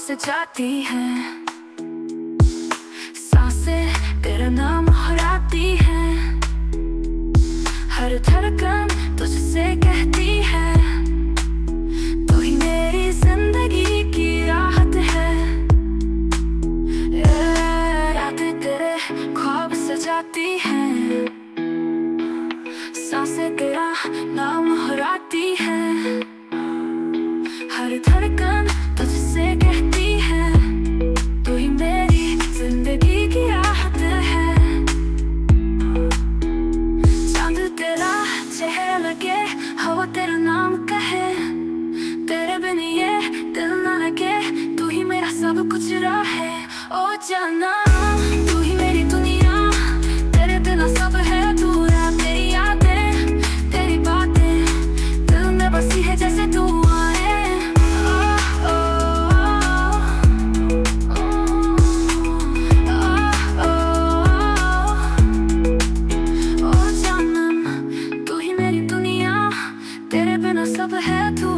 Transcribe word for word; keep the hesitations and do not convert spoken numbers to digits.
से जाती हैं, सांसें तेरा नाम हराती हैं, हर धड़कन तुझसे कहती है, तू ही मेरी जिंदगी की राहत है। ए, रातें तेरे ख्वाब सजाती हैं, सांसें तेरा नाम हराती हैं, हर धड़कन तुझसे कहती है, तू ही मेरी जिंदगी की राहत है। चांद तेरा चेहरा लगे, हवा तेरा नाम कहे, तेरे बिन ये दिल ना लगे, तू ही मेरा सब कुछ है। ओ जाना तू ही मेरी दुनिया, तेरे बिना सब है अधूरा, तेरी यादें तेरी बातें दिल में बसी है जैसे दुआएं। सब है तू